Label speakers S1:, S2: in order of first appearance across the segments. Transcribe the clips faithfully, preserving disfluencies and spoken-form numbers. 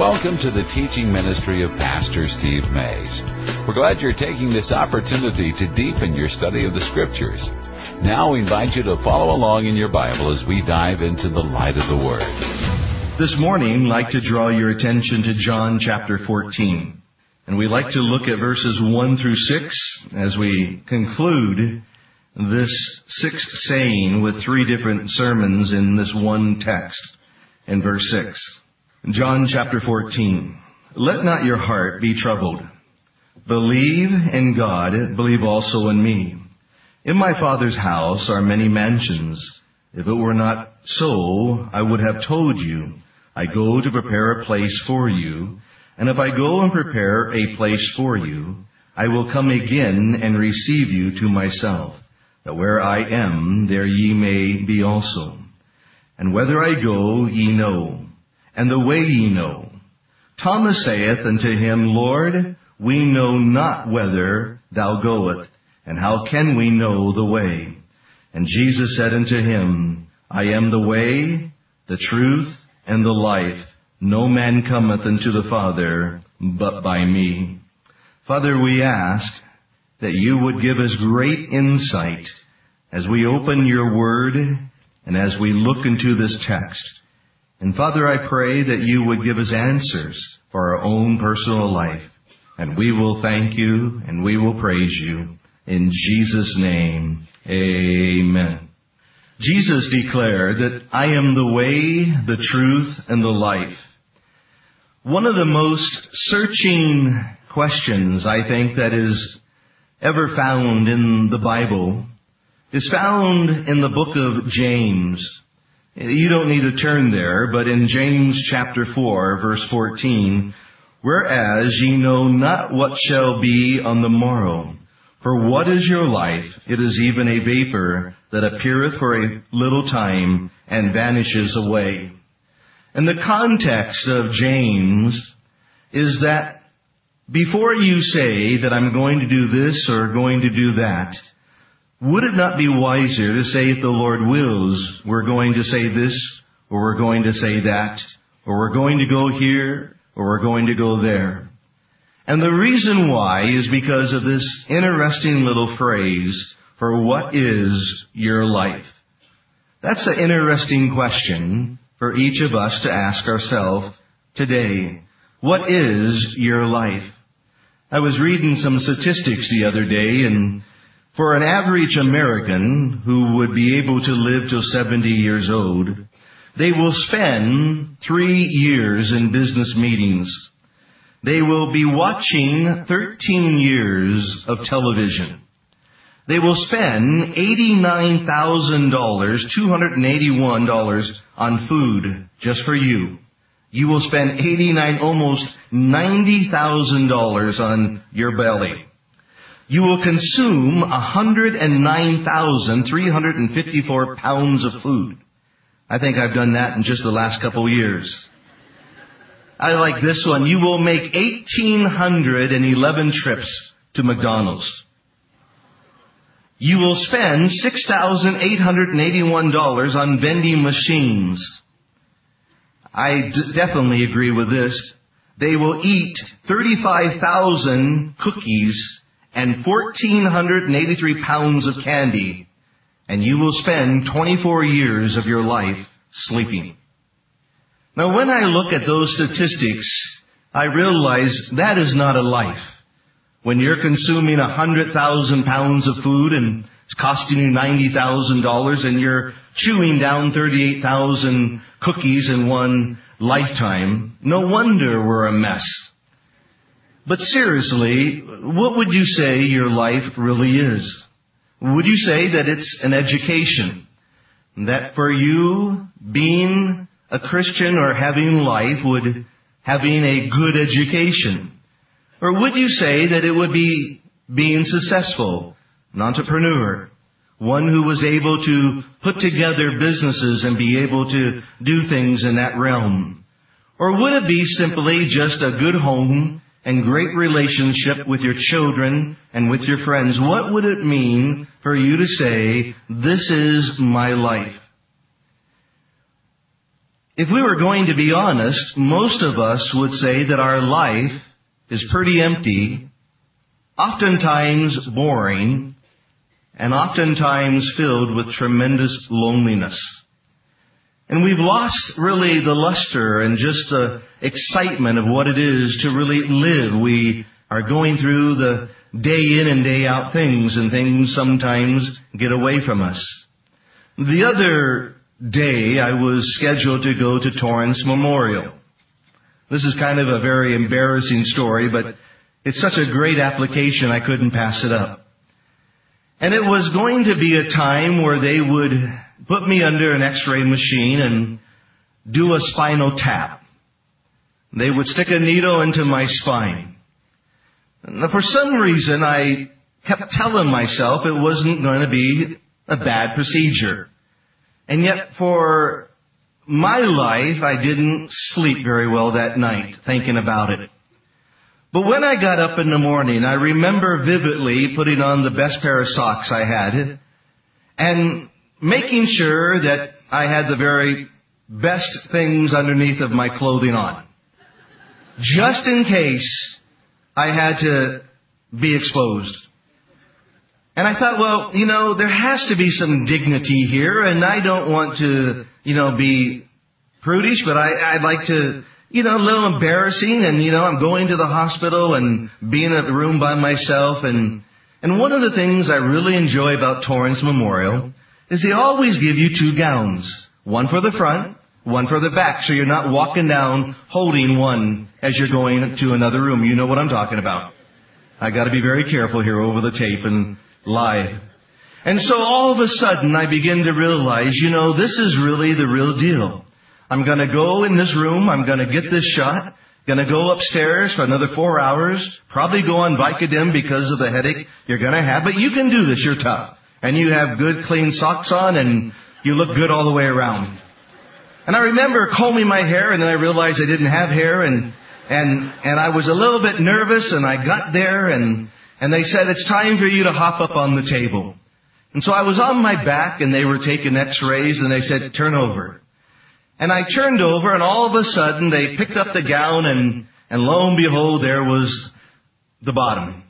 S1: Welcome to the teaching ministry of Pastor Steve Mays. We're glad you're taking this opportunity to deepen your study of the Scriptures. Now we invite you to follow along in your Bible as we dive into the light of the Word.
S2: This morning, I'd like to draw your attention to John chapter fourteen. And we'd like to look at verses one through six as we conclude this sixth saying with three different sermons in this one text in verse six. John chapter fourteen. Let not your heart be troubled. Believe in God, believe also in me. In my Father's house are many mansions. If it were not so, I would have told you. I go to prepare a place for you. And if I go and prepare a place for you, I will come again and receive you to myself, that where I am, there ye may be also. And whither I go, ye know, and the way ye know. Thomas saith unto him, Lord, we know not whither thou goest, and how can we know the way? And Jesus said unto him, I am the way, the truth, and the life. No man cometh unto the Father but by me. Father, we ask that you would give us great insight as we open your word and as we look into this text. And Father, I pray that you would give us answers for our own personal life. And we will thank you and we will praise you. In Jesus' name, amen. Jesus declared that I am the way, the truth, and the life. One of the most searching questions, I think, that is ever found in the Bible is found in the book of James. You don't need to turn there, but in James chapter four, verse fourteen, whereas ye know not what shall be on the morrow. For what is your life? It is even a vapor that appeareth for a little time and vanishes away. And the context of James is that before you say that I'm going to do this or going to do that, would it not be wiser to say, if the Lord wills, we're going to say this, or we're going to say that, or we're going to go here, or we're going to go there? And the reason why is because of this interesting little phrase, for what is your life? That's an interesting question for each of us to ask ourselves today. What is your life? I was reading some statistics the other day, and for an average American who would be able to live till seventy years old, they will spend three years in business meetings. They will be watching thirteen years of television. They will spend eighty-nine thousand dollars, two hundred eighty-one dollars on food just for you. You will spend eighty-nine, almost ninety thousand dollars on your belly. You will consume one hundred nine thousand, three hundred fifty-four pounds of food. I think I've done that in just the last couple of years. I like this one. You will make one thousand eight hundred eleven trips to McDonald's. You will spend six thousand eight hundred eighty-one dollars on vending machines. I d- definitely agree with this. They will eat thirty-five thousand cookies and one thousand four hundred eighty-three pounds of candy. And you will spend twenty-four years of your life sleeping. Now, when I look at those statistics, I realize that is not a life. When you're consuming one hundred thousand pounds of food and it's costing you ninety thousand dollars and you're chewing down thirty-eight thousand cookies in one lifetime, no wonder we're a mess. But seriously, what would you say your life really is? Would you say that it's an education? That for you, being a Christian or having life would having a good education? Or would you say that it would be being successful, an entrepreneur, one who was able to put together businesses and be able to do things in that realm? Or would it be simply just a good home and great relationship with your children and with your friends? What would it mean for you to say, this is my life? if we were going to be honest, most of us would say that our life is pretty empty, oftentimes boring, and oftentimes filled with tremendous loneliness. And we've lost really the luster and just the excitement of what it is to really live. We are going through the day in and day out things, and things sometimes get away from us. The other day I was scheduled to go to Torrance Memorial. This is kind of a very embarrassing story, but it's such a great application I couldn't pass it up. And it was going to be a time where they would put me under an x-ray machine and do a spinal tap. They would stick a needle into my spine. Now, for some reason, I kept telling myself it wasn't going to be a bad procedure. And yet, for my life, I didn't sleep very well that night thinking about it. But when I got up in the morning, I remember vividly putting on the best pair of socks I had and making sure that I had the very best things underneath of my clothing on, just in case I had to be exposed. And I thought, well, you know, there has to be some dignity here, and I don't want to, you know, be prudish, but I, I'd like to, you know, a little embarrassing, and, you know, I'm going to the hospital and being in a room by myself, and and one of the things I really enjoy about Torrance Memorial is they always give you two gowns, one for the front, one for the back, so you're not walking down holding one as you're going to another room. You know what I'm talking about. I got to be very careful here over the tape and live. And so all of a sudden I begin to realize, you know, this is really the real deal. I'm going to go in this room, I'm going to get this shot, going to go upstairs for another four hours, probably go on Vicodin because of the headache you're going to have, but you can do this, you're tough. And you have good clean socks on and you look good all the way around. And I remember combing my hair, and then I realized I didn't have hair, and and and I was a little bit nervous, and I got there, and and they said, it's time for you to hop up on the table. And so I was on my back, and they were taking x-rays, and they said, turn over. And I turned over, and all of a sudden, they picked up the gown, and, and lo and behold, there was the bottom.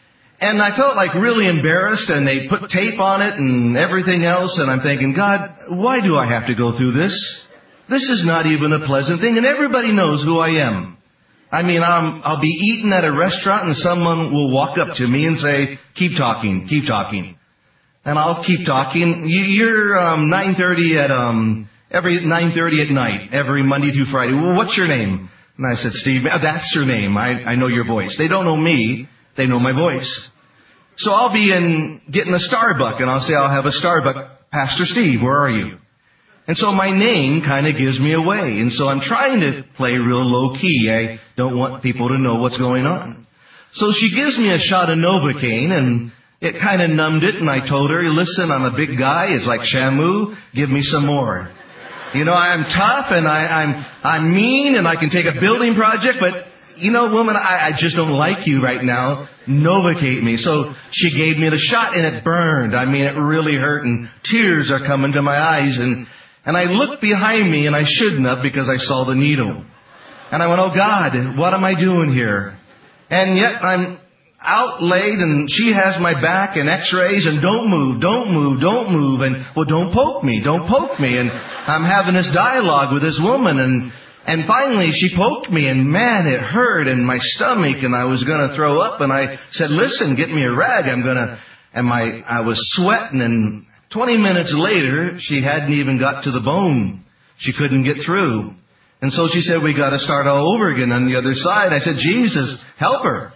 S2: And I felt like really embarrassed, and they put tape on it and everything else, and I'm thinking, God, why do I have to go through this? This is not even a pleasant thing, and everybody knows who I am. I mean, I'm, I'll be eating at a restaurant, and someone will walk up to me and say, keep talking, keep talking. And I'll keep talking. You, you're um, nine thirty at um every nine thirty at night, every Monday through Friday. Well, what's your name? And I said, Steve. That's your name. I, I know your voice. They don't know me. They know my voice. So I'll be in getting a Starbucks, and I'll say, I'll have a Starbucks. Pastor Steve, where are you? And so my name kind of gives me away. And so I'm trying to play real low key. I don't want people to know what's going on. So she gives me a shot of Novocaine, and it kind of numbed it. And I told her, listen, I'm a big guy. It's like Shamu. Give me some more. You know, I'm tough, and I, I'm I'm mean, and I can take a building project. But, you know, woman, I, I just don't like you right now. Novocaine me. So she gave me the shot, and it burned. I mean, it really hurt, and tears are coming to my eyes. And And I looked behind me, and I shouldn't have, because I saw the needle. And I went, oh God, what am I doing here? And yet I'm out late, and she has my back and x-rays, and don't move, don't move, don't move. And, well, don't poke me, don't poke me. And I'm having this dialogue with this woman, and and finally she poked me, and man, it hurt in my stomach, and I was going to throw up. And I said, listen, get me a rag. I'm going to, and my, I was sweating, and twenty minutes later, she hadn't even got to the bone. She couldn't get through. And so she said, we got to start all over again on the other side. I said, Jesus, help her.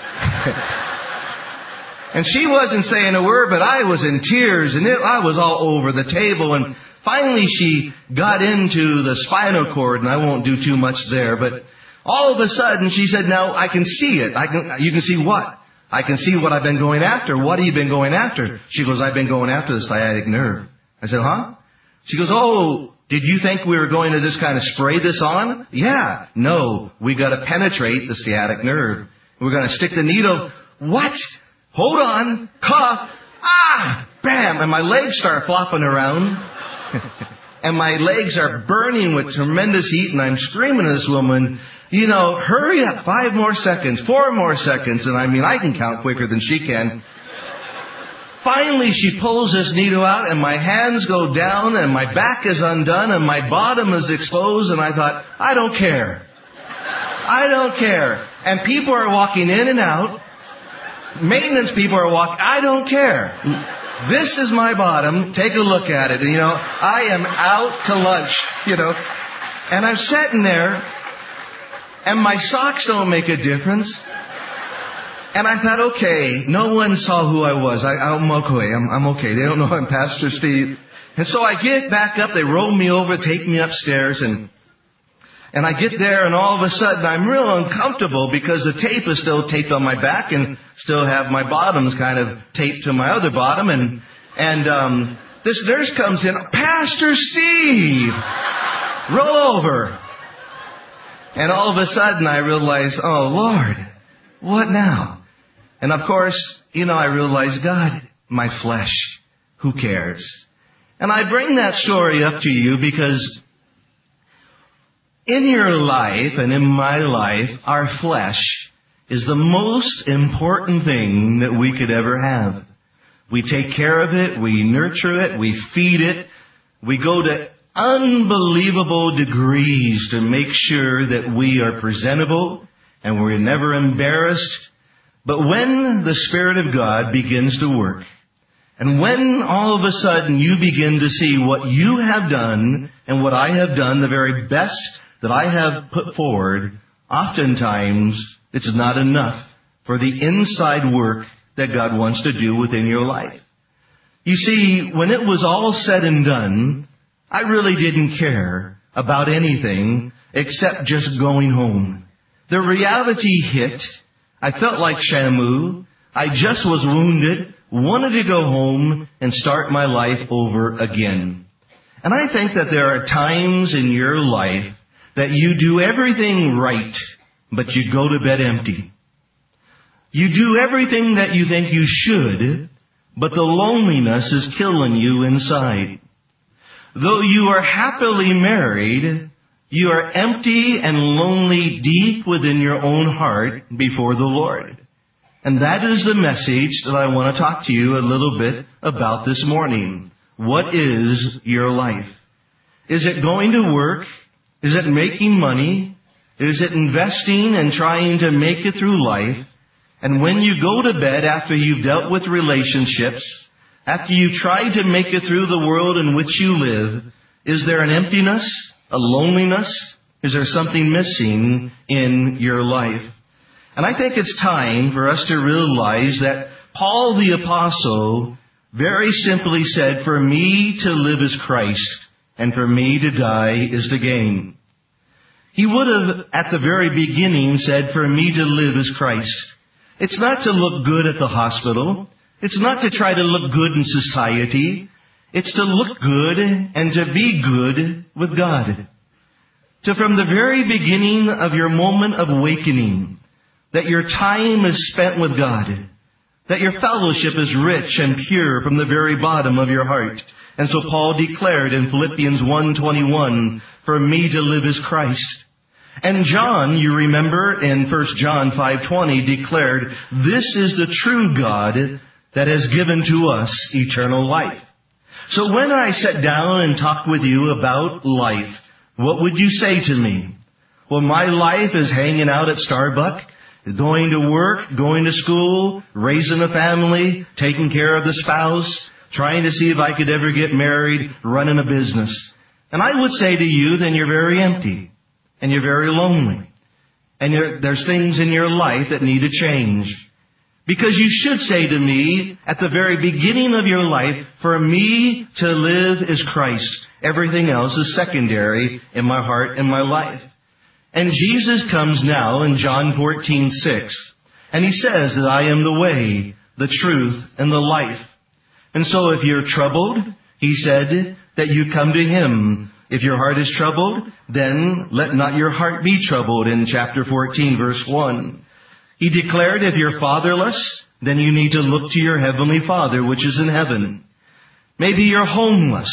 S2: And she wasn't saying a word, but I was in tears, and it, I was all over the table. And finally she got into the spinal cord, and I won't do too much there. But all of a sudden she said, now I can see it. I can. You can see what? I can see what I've been going after. What have you been going after? She goes, I've been going after the sciatic nerve. I said, huh? She goes, oh, did you think we were going to just kind of spray this on? Yeah. No, we got to penetrate the sciatic nerve. We're going to stick the needle. What? Hold on. Cough. Ah! Bam! And my legs start flopping around. and my legs are burning with tremendous heat, and I'm screaming at this woman, you know, hurry up, five more seconds, four more seconds, and I mean, I can count quicker than she can. Finally, she pulls this needle out, and my hands go down, and my back is undone, and my bottom is exposed, and I thought, I don't care. I don't care. And people are walking in and out. Maintenance people are walking. I don't care. This is my bottom. Take a look at it. And, you know, I am out to lunch, you know. And I'm sitting there, and my socks don't make a difference. And I thought, okay, no one saw who I was. I, I'm okay. I'm, I'm okay. They don't know I'm Pastor Steve. And so I get back up. They roll me over, take me upstairs, and and I get there, and all of a sudden I'm real uncomfortable because the tape is still taped on my back and still have my bottoms kind of taped to my other bottom. And and um, this nurse comes in, Pastor Steve, roll over. And all of a sudden I realize, oh, Lord, what now? And of course, you know, I realize, God, my flesh, who cares? And I bring that story up to you because in your life and in my life, our flesh is the most important thing that we could ever have. We take care of it, we nurture it, we feed it, we go to unbelievable degrees to make sure that we are presentable and we're never embarrassed. But when the Spirit of God begins to work, and when all of a sudden you begin to see what you have done and what I have done, the very best that I have put forward, oftentimes it's not enough for the inside work that God wants to do within your life. You see, when it was all said and done, I really didn't care about anything except just going home. The reality hit. I felt like Shamu. I just was wounded, wanted to go home and start my life over again. And I think that there are times in your life that you do everything right, but you go to bed empty. You do everything that you think you should, but the loneliness is killing you inside. Though you are happily married, you are empty and lonely deep within your own heart before the Lord. And that is the message that I want to talk to you a little bit about this morning. What is your life? Is it going to work? Is it making money? Is it investing and trying to make it through life? And when you go to bed after you've dealt with relationships, after you've tried to make it through the world in which you live, is there an emptiness? A loneliness? Is there something missing in your life? And I think it's time for us to realize that Paul the Apostle very simply said, for me to live is Christ, and for me to die is the gain. He would have, at the very beginning, said, for me to live is Christ. It's not to look good at the hospital. It's not to try to look good in society. It's to look good and to be good with God. To from the very beginning of your moment of awakening, that your time is spent with God, that your fellowship is rich and pure from the very bottom of your heart. And so Paul declared in Philippians one twenty-one, for me to live is Christ. And John, you remember in First John five twenty, declared, this is the true God that has given to us eternal life. So when I sat down and talked with you about life, what would you say to me? Well, my life is hanging out at Starbucks, going to work, going to school, raising a family, taking care of the spouse, trying to see if I could ever get married, running a business. And I would say to you, then you're very empty, and you're very lonely, and you're, there's things in your life that need to change. Because you should say to me, at the very beginning of your life, for me to live is Christ. Everything else is secondary in my heart and my life. And Jesus comes now in John fourteen six, and He says that I am the way, the truth, and the life. And so if you're troubled, He said that you come to Him. If your heart is troubled, then let not your heart be troubled in chapter fourteen, verse one. He declared if you're fatherless, then you need to look to your heavenly Father, which is in heaven. Maybe you're homeless.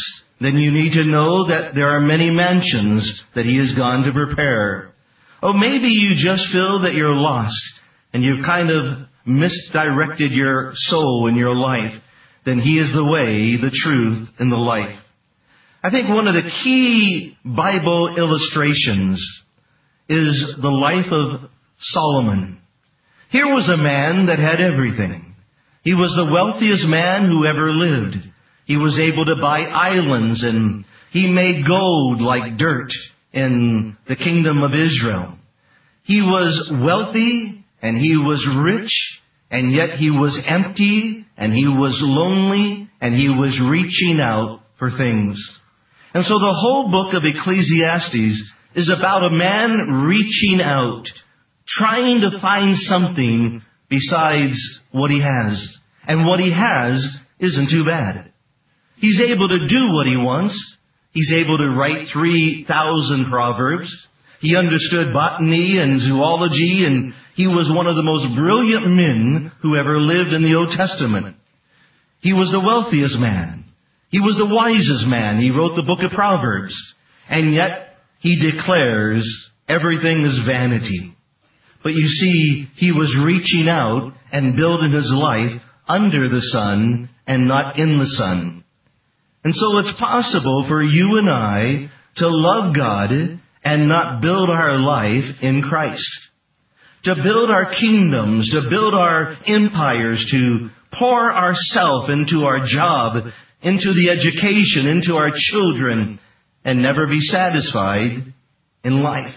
S2: then you need to know that there are many mansions that He has gone to prepare. Oh, maybe you just feel that you're lost and you've kind of misdirected your soul and your life. Then He is the way, the truth, and the life. I think one of the key Bible illustrations is the life of Solomon. Here was a man that had everything. He was the wealthiest man who ever lived. He was able to buy islands, and he made gold like dirt in the kingdom of Israel. He was wealthy, and he was rich, and yet he was empty, and he was lonely, and he was reaching out for things. And so the whole book of Ecclesiastes is about a man reaching out, trying to find something besides what he has. And what he has isn't too bad. He's able to do what he wants. He's able to write three thousand proverbs. He understood botany and zoology, and he was one of the most brilliant men who ever lived in the Old Testament. He was the wealthiest man. He was the wisest man. He wrote the book of Proverbs. And yet, he declares everything is vanity. But you see, he was reaching out and building his life under the sun and not in the sun. And so it's possible for you and I to love God and not build our life in Christ. To build our kingdoms, to build our empires, to pour ourselves into our job, into the education, into our children, and never be satisfied in life.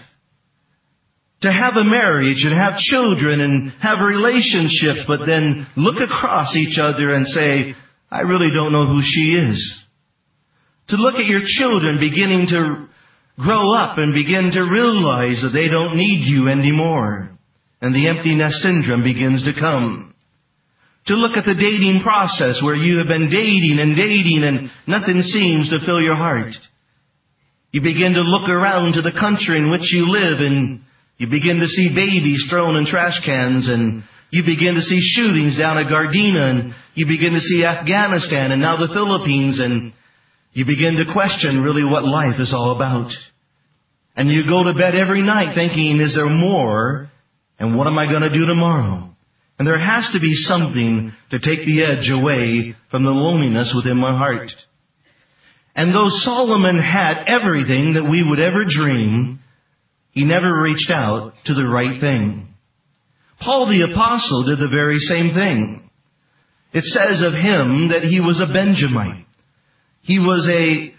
S2: To have a marriage and have children and have relationships, but then look across each other and say, I really don't know who she is. To look at your children beginning to grow up and begin to realize that they don't need you anymore. And the empty nest syndrome begins to come. To look at the dating process where you have been dating and dating and nothing seems to fill your heart. You begin to look around to the country in which you live, and you begin to see babies thrown in trash cans, and you begin to see shootings down at Gardena, and you begin to see Afghanistan and now the Philippines, and you begin to question really what life is all about. And you go to bed every night thinking, is there more? And what am I going to do tomorrow? And there has to be something to take the edge away from the loneliness within my heart. And though Solomon had everything that we would ever dream, he never reached out to the right thing. Paul the Apostle did the very same thing. It says of him that he was a Benjamite. He was a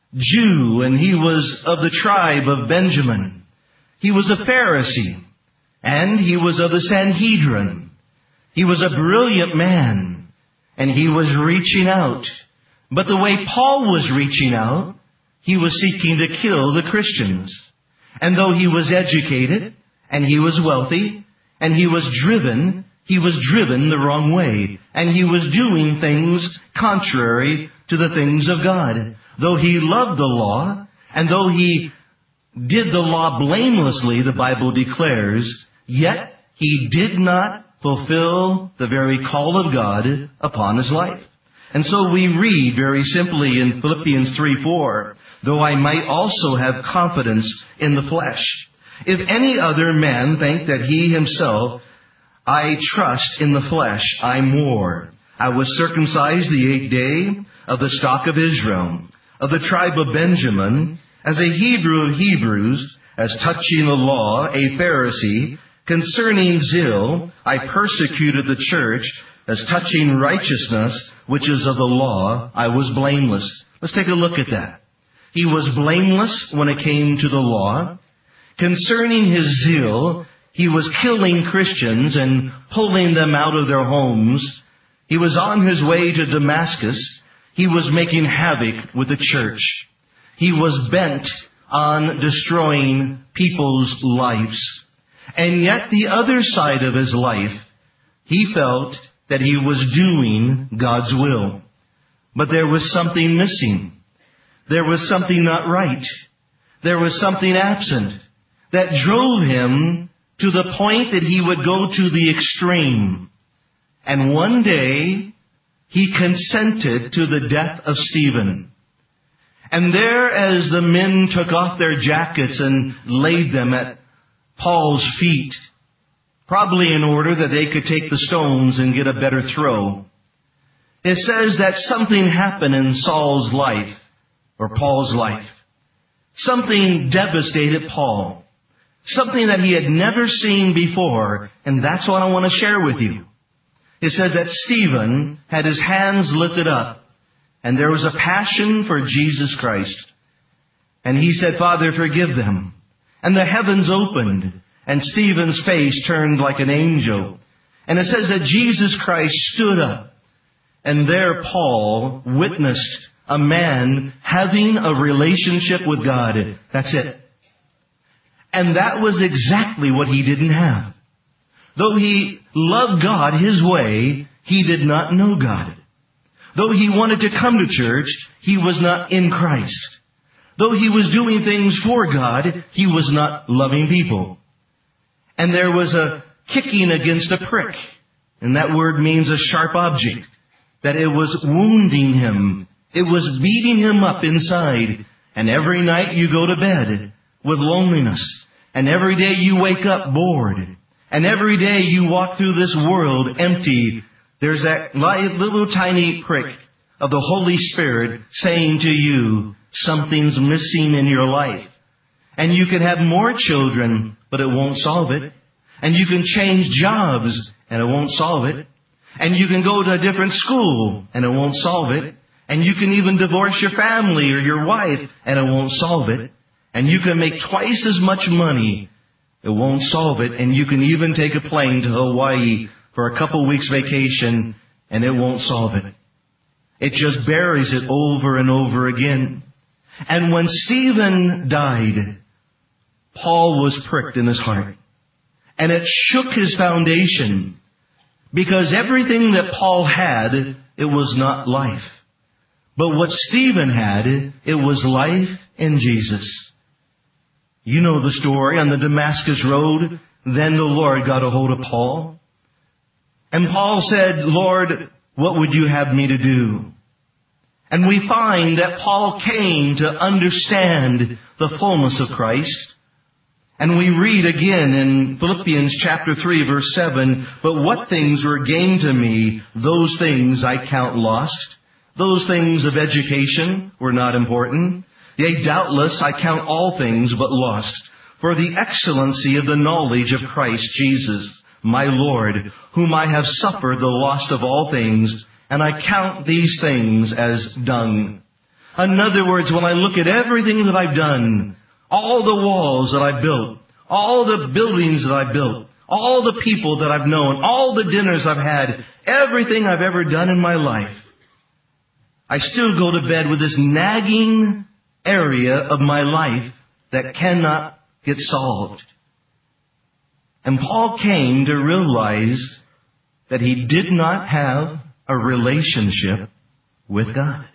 S2: Jew, and he was of the tribe of Benjamin. He was a Pharisee, and he was of the Sanhedrin. He was a brilliant man, and he was reaching out. But the way Paul was reaching out, he was seeking to kill the Christians. And though he was educated, and he was wealthy, and he was driven, he was driven the wrong way. And he was doing things contrary to the things of God. Though he loved the law, and though he did the law blamelessly, the Bible declares, yet he did not fulfill the very call of God upon his life. And so we read very simply in Philippians three four, though I might also have confidence in the flesh. If any other man think that he himself, I trust in the flesh, I more. I was circumcised the eighth day of the stock of Israel, of the tribe of Benjamin, as a Hebrew of Hebrews, as touching the law, a Pharisee. Concerning zeal, I persecuted the church. As touching righteousness, which is of the law, I was blameless. Let's take a look at that. He was blameless when it came to the law. Concerning his zeal, he was killing Christians and pulling them out of their homes. He was on his way to Damascus. He was making havoc with the church. He was bent on destroying people's lives. And yet the other side of his life, he felt that he was doing God's will. But there was something missing. There was something not right. There was something absent that drove him to the point that he would go to the extreme. And one day, he consented to the death of Stephen. And there, as the men took off their jackets and laid them at Paul's feet, probably in order that they could take the stones and get a better throw, it says that something happened in Saul's life, or Paul's life. Something devastated Paul. Something that he had never seen before, and that's what I want to share with you. It says that Stephen had his hands lifted up, and there was a passion for Jesus Christ. And he said, Father, forgive them. And the heavens opened, and Stephen's face turned like an angel. And it says that Jesus Christ stood up, and there Paul witnessed a man having a relationship with God. That's it. And that was exactly what he didn't have. Though he loved God his way, he did not know God. Though he wanted to come to church, he was not in Christ. Though he was doing things for God, he was not loving people. And there was a kicking against a prick. And that word means a sharp object. That it was wounding him. It was beating him up inside. And every night you go to bed with loneliness. And every day you wake up bored. And every day you walk through this world empty. There's that little tiny prick of the Holy Spirit saying to you, something's missing in your life. And you can have more children, but it won't solve it. And you can change jobs, and it won't solve it. And you can go to a different school, and it won't solve it. And you can even divorce your family or your wife, and it won't solve it. And you can make twice as much money, it won't solve it. And you can even take a plane to Hawaii for a couple weeks vacation, and it won't solve it. It just buries it over and over again. And when Stephen died, Paul was pricked in his heart. And it shook his foundation. Because everything that Paul had, it was not life. But what Stephen had, it was life in Jesus. You know the story on the Damascus Road. Then the Lord got a hold of Paul. And Paul said, Lord, what would you have me to do? And we find that Paul came to understand the fullness of Christ. And we read again in Philippians chapter three, verse seven, but what things were gained to me, those things I count lost. Those things of education were not important. Yea, doubtless I count all things but lost, for the excellency of the knowledge of Christ Jesus, my Lord, whom I have suffered the loss of all things, and I count these things as dung. In other words, when I look at everything that I've done, all the walls that I built, all the buildings that I built, all the people that I've known, all the dinners I've had, everything I've ever done in my life, I still go to bed with this nagging area of my life that cannot get solved. And Paul came to realize that he did not have a relationship with God.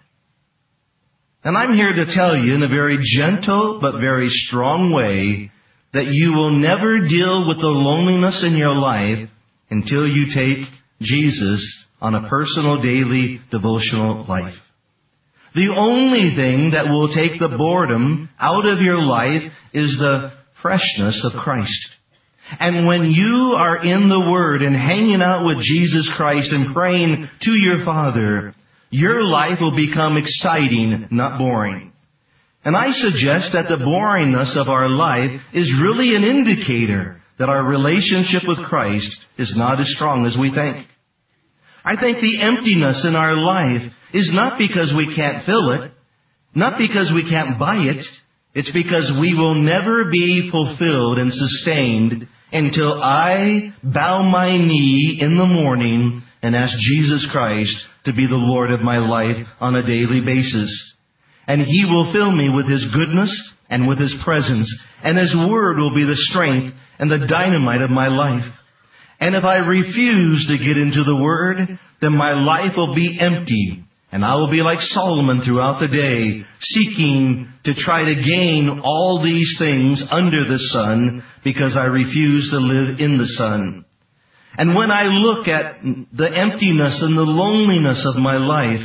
S2: And I'm here to tell you in a very gentle but very strong way that you will never deal with the loneliness in your life until you take Jesus on a personal daily devotional life. The only thing that will take the boredom out of your life is the freshness of Christ. And when you are in the Word and hanging out with Jesus Christ and praying to your Father, your life will become exciting, not boring. And I suggest that the boringness of our life is really an indicator that our relationship with Christ is not as strong as we think. I think the emptiness in our life is not because we can't fill it, not because we can't buy it. It's because we will never be fulfilled and sustained until I bow my knee in the morning and ask Jesus Christ to be the Lord of my life on a daily basis. And He will fill me with His goodness and with His presence. And His Word will be the strength and the dynamite of my life. And if I refuse to get into the Word, then my life will be empty. And I will be like Solomon throughout the day, seeking to try to gain all these things under the sun because I refuse to live in the sun. And when I look at the emptiness and the loneliness of my life,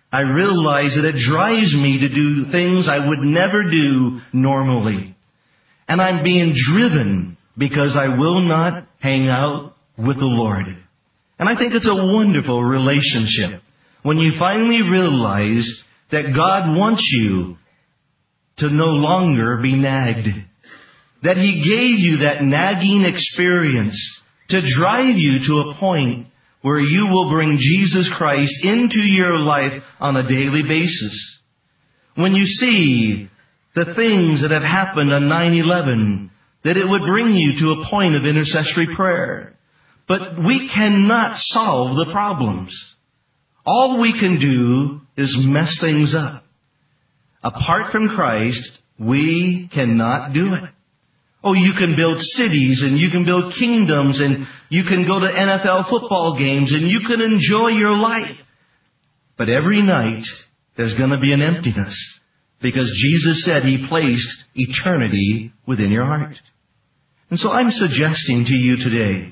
S2: I realize that it drives me to do things I would never do normally. And I'm being driven because I will not hang out with the Lord. And I think it's a wonderful relationship when you finally realize that God wants you to no longer be nagged. That He gave you that nagging experience to drive you to a point where you will bring Jesus Christ into your life on a daily basis. When you see the things that have happened on nine eleven, that it would bring you to a point of intercessory prayer. But we cannot solve the problems. All we can do is mess things up. Apart from Christ, we cannot do it. Oh, you can build cities and you can build kingdoms and you can go to N F L football games and you can enjoy your life. But every night there's going to be an emptiness because Jesus said He placed eternity within your heart. And so I'm suggesting to you today,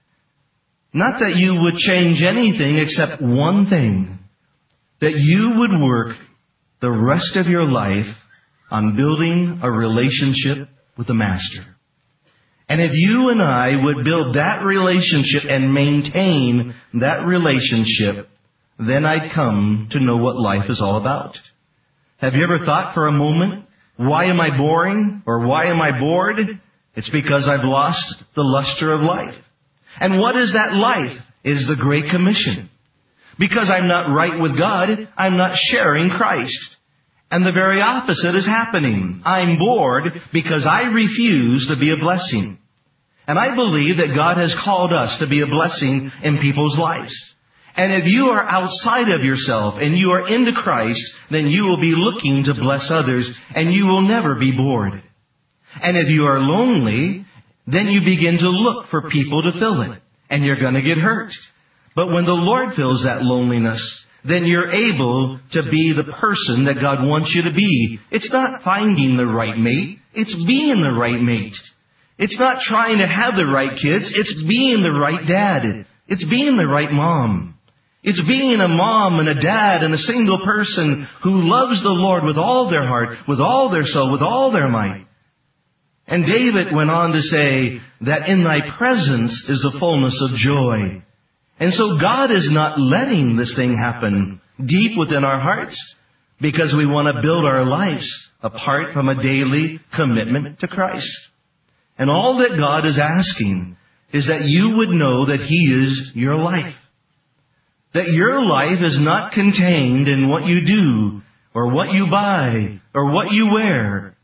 S2: not that you would change anything except one thing, that you would work the rest of your life on building a relationship with the Master. And if you and I would build that relationship and maintain that relationship, then I'd come to know what life is all about. Have you ever thought for a moment, why am I boring? Or why am I bored? It's because I've lost the luster of life. And what is that life? It is the Great Commission. Because I'm not right with God, I'm not sharing Christ. And the very opposite is happening. I'm bored because I refuse to be a blessing. And I believe that God has called us to be a blessing in people's lives. And if you are outside of yourself and you are into Christ, then you will be looking to bless others and you will never be bored. And if you are lonely, then you begin to look for people to fill it. And you're going to get hurt. But when the Lord fills that loneliness, then you're able to be the person that God wants you to be. It's not finding the right mate. It's being the right mate. It's not trying to have the right kids. It's being the right dad. It's being the right mom. It's being a mom and a dad and a single person who loves the Lord with all their heart, with all their soul, with all their might. And David went on to say that in Thy presence is the fullness of joy. And so God is not letting this thing happen deep within our hearts because we want to build our lives apart from a daily commitment to Christ. And all that God is asking is that you would know that He is your life. That your life is not contained in what you do or what you buy or what you wear.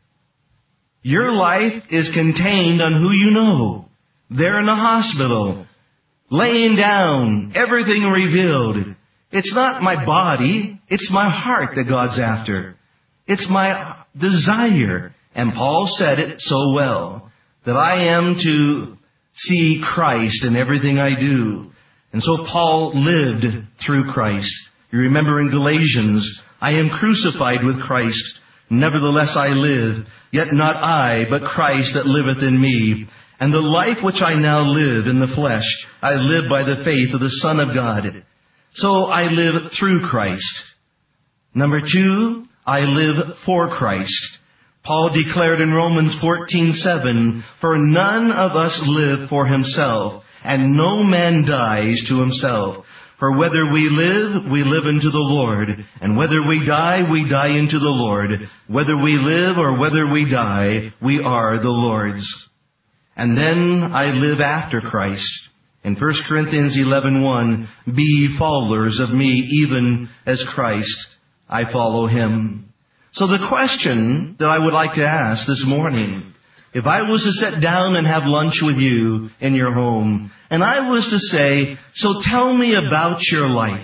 S2: Your life is contained on who you know. There in the hospital, laying down, everything revealed. It's not my body, it's my heart that God's after. It's my desire. And Paul said it so well, that I am to see Christ in everything I do. And so Paul lived through Christ. You remember in Galatians, I am crucified with Christ. Nevertheless I live, yet not I, but Christ that liveth in me. And the life which I now live in the flesh, I live by the faith of the Son of God. So I live through Christ. Number two, I live for Christ. Paul declared in Romans fourteen seven, for none of us live for himself, and no man dies to himself. For whether we live, we live unto the Lord, and whether we die, we die unto the Lord. Whether we live or whether we die, we are the Lord's. And then I live after Christ. In First Corinthians eleven one, be ye followers of me, even as Christ, I follow Him. So the question that I would like to ask this morning, if I was to sit down and have lunch with you in your home, and I was to say, so tell me about your life,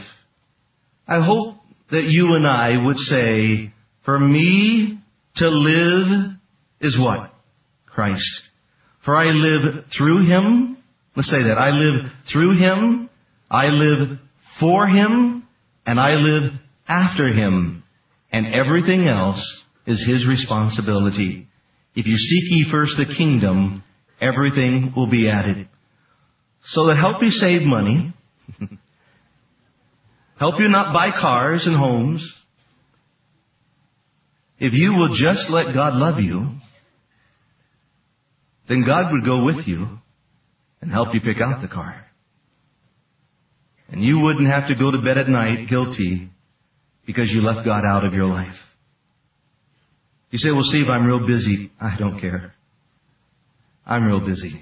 S2: I hope that you and I would say, for me to live is what? Christ. For I live through Him. Let's say that. I live through Him, I live for Him, and I live after Him. And everything else is His responsibility. If you seek ye first the kingdom, everything will be added. So to help you save money, help you not buy cars and homes. If you will just let God love you, then God would go with you and help you pick out the car. And you wouldn't have to go to bed at night guilty because you left God out of your life. You say, well, Steve, I'm real busy. I don't care. I'm real busy.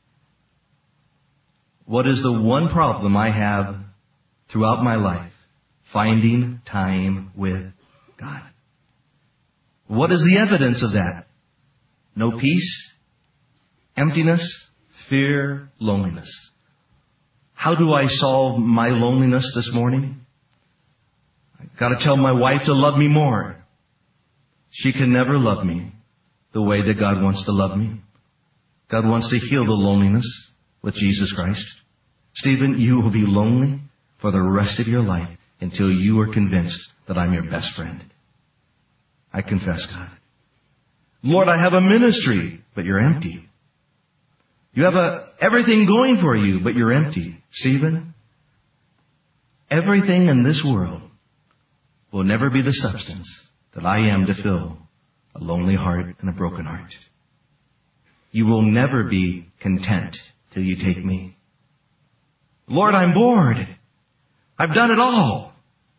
S2: What is the one problem I have throughout my life? Finding time with God. What is the evidence of that? No peace, emptiness, fear, loneliness. How do I solve my loneliness this morning? I've got to tell my wife to love me more. She can never love me the way that God wants to love me. God wants to heal the loneliness with Jesus Christ. Stephen, you will be lonely for the rest of your life until you are convinced that I'm your best friend. I confess, God. Lord, I have a ministry, but you're empty. You have a, everything going for you, but you're empty. Stephen, everything in this world will never be the substance that I am to fill a lonely heart and a broken heart. You will never be content till you take me. Lord, I'm bored. I've done it all.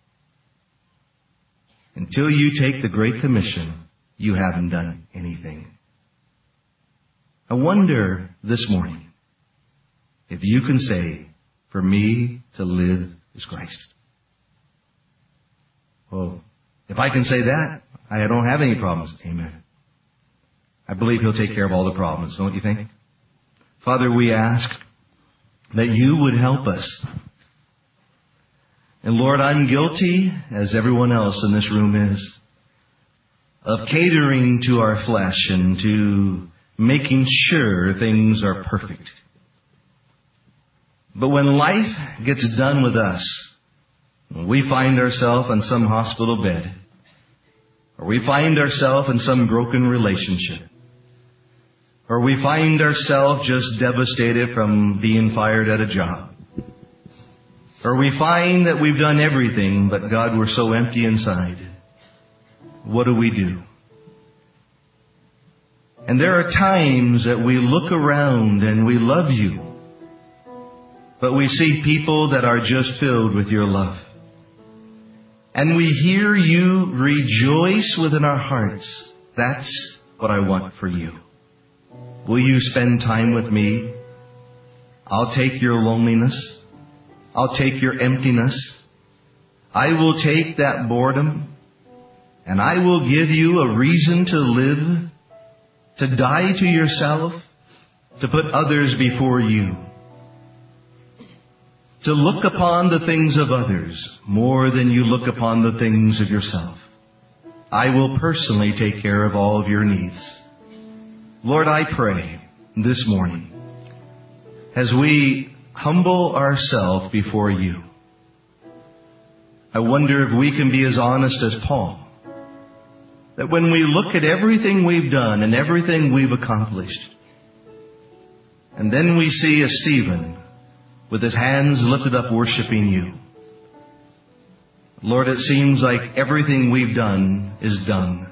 S2: Until you take the Great Commission, you haven't done anything. I wonder this morning if you can say, for me to live is Christ. Well, if I can say that, I don't have any problems. Amen. I believe He'll take care of all the problems, don't you think? Father, we ask that you would help us. And Lord, I'm guilty, as everyone else in this room is, of catering to our flesh and to making sure things are perfect. But when life gets done with us, we find ourselves in some hospital bed, or we find ourselves in some broken relationship, or we find ourselves just devastated from being fired at a job, or we find that we've done everything, but God, we're so empty inside. What do we do? And there are times that we look around and we love you, but we see people that are just filled with your love. And we hear you rejoice within our hearts. That's what I want for you. Will you spend time with me? I'll take your loneliness. I'll take your emptiness. I will take that boredom. And I will give you a reason to live, to die to yourself, to put others before you, to look upon the things of others more than you look upon the things of yourself. I will personally take care of all of your needs. Lord, I pray this morning, as we humble ourselves before you, I wonder if we can be as honest as Paul, that when we look at everything we've done and everything we've accomplished, and then we see a Stephen with his hands lifted up worshiping you. Lord, it seems like everything we've done is done.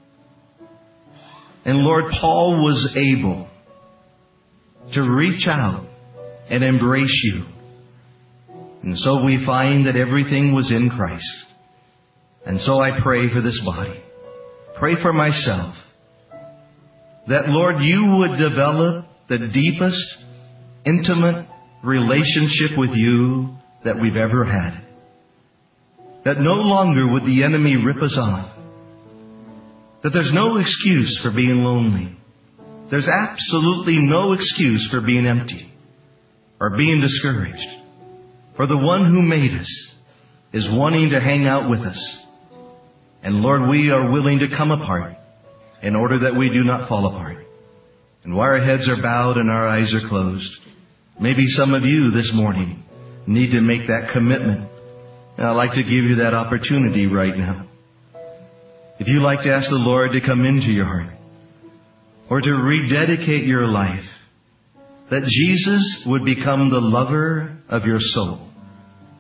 S2: And Lord, Paul was able to reach out and embrace you. And so we find that everything was in Christ. And so I pray for this body. Pray for myself. That, Lord, you would develop the deepest, intimate relationship with you that we've ever had. That no longer would the enemy rip us off. That there's no excuse for being lonely. There's absolutely no excuse for being empty or being discouraged. For the one who made us is wanting to hang out with us. And Lord, we are willing to come apart in order that we do not fall apart. And while our heads are bowed and our eyes are closed, maybe some of you this morning need to make that commitment. And I'd like to give you that opportunity right now. If you'd like to ask the Lord to come into your heart or to rededicate your life, that Jesus would become the lover of your soul.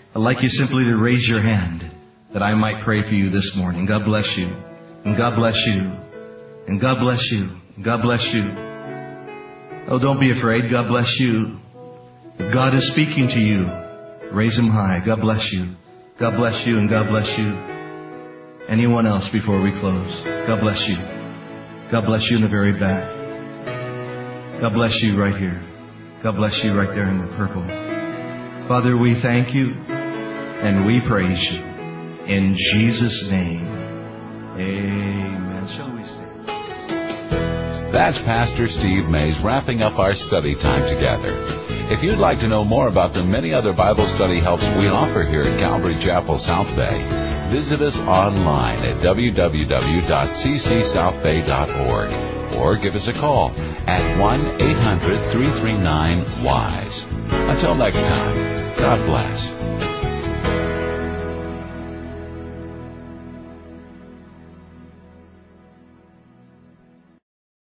S2: I'd like you simply to raise your hand that I might pray for you this morning. God bless you. And God bless you. And God bless you. God bless you. Oh, don't be afraid. God bless you. If God is speaking to you, raise Him high. God bless you. God bless you and God bless you. Anyone else before we close? God bless you. God bless you in the very back. God bless you right here. God bless you right there in the purple. Father, we thank you and we praise you. In Jesus' name, amen. Shall we stand?
S1: That's Pastor Steve Mays wrapping up our study time together. If you'd like to know more about the many other Bible study helps we offer here at Calvary Chapel South Bay, visit us online at w w w dot c c south bay dot org or give us a call at one eight hundred three three nine W I S E. Until next time, God bless.